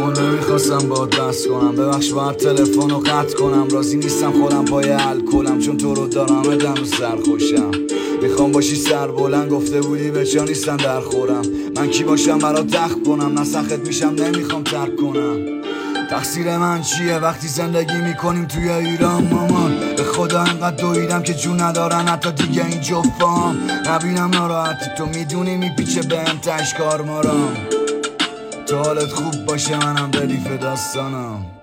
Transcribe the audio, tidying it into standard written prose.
مامان نمیخواستم باید بس کنم، ببخش باید تلفن رو قطع کنم. راضی نیستم خودم پای الکلم، چون تو رو دارم ادم و سرخوشم. میخوام باشی سر بلند، گفته بودی به جا نیستم در خورم. من کی باشم برات تخت کنم، نسخت میشم نمیخوام ترک کنم. تقصیر من چیه وقتی زندگی میکنیم توی ایران مامان؟ به خدا انقدر دویدم که جون ندارن حتی دیگه این جفام. نبینم ناراحتی تو میدونی میپیچه بهم تشکار مارم. تا حالت خوب باشه منم ردیف داستانم.